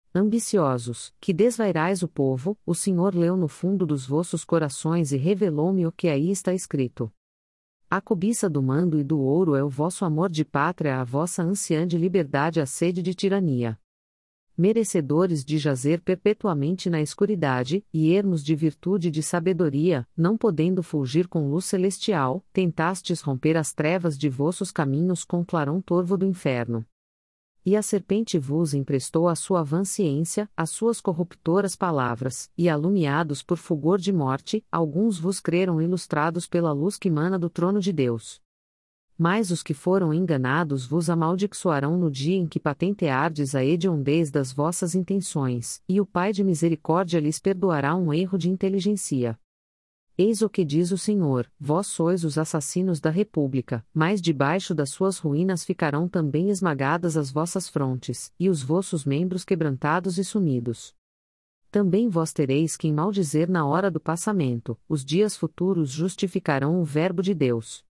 Ambiciosos, que desvairais o povo, o Senhor leu no fundo dos vossos corações e revelou-me o que aí está escrito. A cobiça do mando e do ouro é o vosso amor de pátria, a vossa ânsia de liberdade, a sede de tirania. Merecedores de jazer perpetuamente na escuridade, e ermos de virtude e de sabedoria, não podendo fulgir com luz celestial, tentastes romper as trevas de vossos caminhos com clarão torvo do inferno. E a serpente vos emprestou a sua vã ciência, as suas corruptoras palavras, e alumiados por fulgor de morte, alguns vos creram ilustrados pela luz que mana do trono de Deus. Mas os que foram enganados vos amaldiçoarão no dia em que patenteardes a hediondez das vossas intenções, e o Pai de misericórdia lhes perdoará um erro de inteligência. Eis o que diz o Senhor: vós sois os assassinos da República, mas debaixo das suas ruínas ficarão também esmagadas as vossas frontes, e os vossos membros quebrantados e sumidos. Também vós tereis quem maldizer na hora do passamento, os dias futuros justificarão o verbo de Deus.